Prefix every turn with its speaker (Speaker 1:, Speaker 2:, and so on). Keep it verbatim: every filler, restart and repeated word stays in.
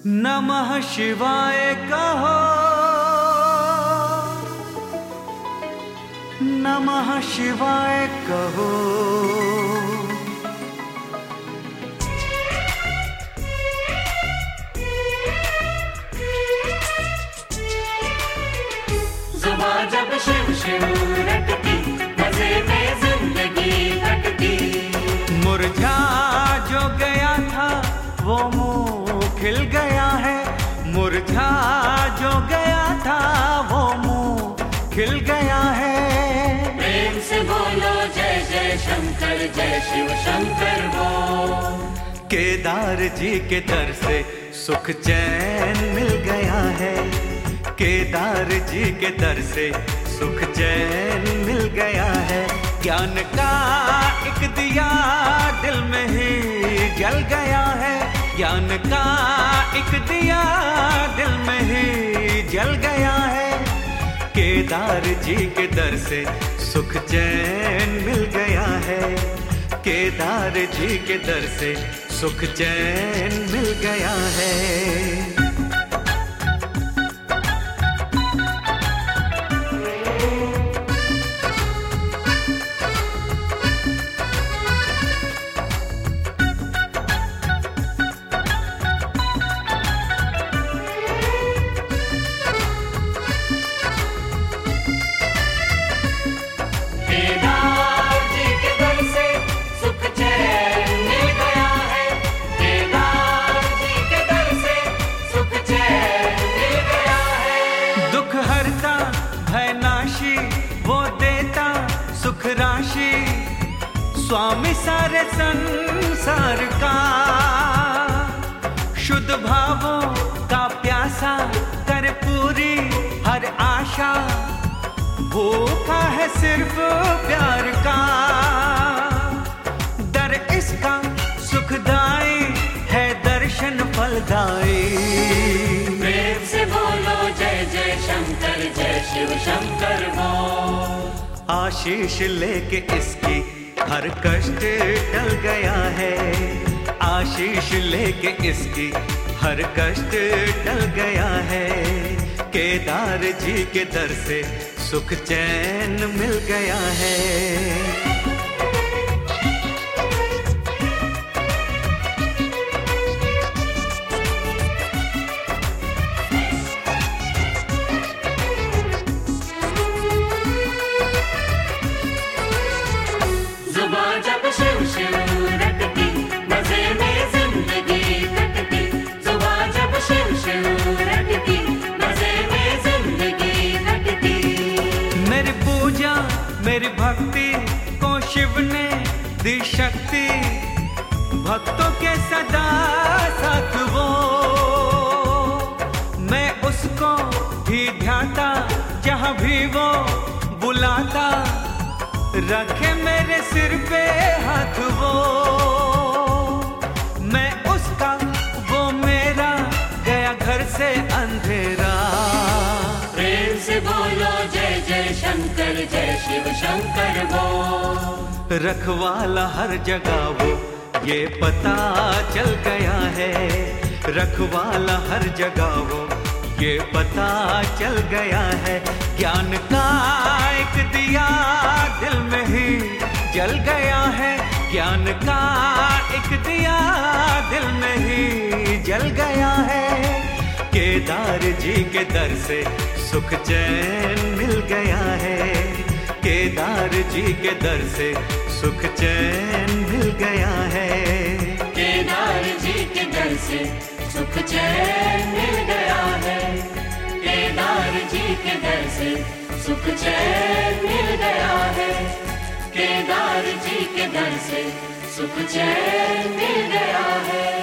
Speaker 1: नमः शिवाय कहो, नमः शिवाय कहो।
Speaker 2: जुबां जब शिव शिव रटती, मजे में जिंदगी कटती।
Speaker 1: मुरझा जो गया था वो मुंह खिल गया है, मुरझा जो गया था वो मुंह खिल गया है।
Speaker 2: प्रेम से बोलो जय जय शंकर, जय शिव शंकर बोल।
Speaker 1: केदार जी के दर से सुख चैन मिल गया है, केदार जी के दर से सुख चैन मिल गया है। ज्ञान का एक दिया दिल में ही जल गया है, ज्ञान का एक दिया दिल में ही जल गया है। केदार जी के दर से सुख चैन मिल गया है, केदार जी के दर से सुख चैन मिल गया है। सुख राशि स्वामी सारे संसार का, शुद्ध भावों का प्यासा कर पूरी हर आशा। भूखा है सिर्फ प्यार का, दर इसका सुखदाई है दर्शन फलदाई।
Speaker 2: प्रेम से बोलो जय जय शंकर, जय शिव शंकर बोल।
Speaker 1: आशीष लेके इसकी हर कष्ट टल गया है, आशीष लेके इसकी हर कष्ट टल गया है। केदार जी के दर से सुख चैन मिल गया है।
Speaker 2: जब शिव शिव रटती, मजे में जिंदगी कटती। जुबां जब शिव शिव रटती, मजे में जिंदगी कटती।
Speaker 1: मेरी पूजा मेरी भक्ति को शिव ने दी शक्ति, भक्तों के सदा साथ वो। मैं उसको ही ध्याता जहाँ भी वो बुलाता, रखे मेरे सिर पे हाथ वो। मैं उसका वो मेरा, गया घर से अंधेरा।
Speaker 2: प्रेम से बोलो जय जय शंकर, जय शिव शंकर बोल।
Speaker 1: रखवाला हर जगह वो ये पता चल गया है, रखवाला हर जगह वो ये पता चल गया है। ज्ञान का एक दिया दिल में ही जल गया है, ज्ञान का एक दिया दिल में ही जल गया है। केदार जी के दर से सुख चैन मिल गया है, केदार जी के दर से सुख चैन मिल गया है।
Speaker 2: केदार जी के दर से सुख चैन मिल गया है, केदार जी के दर से सुख चैन मिल गया है। केदार जी के दर से सुख चैन मिल गया है।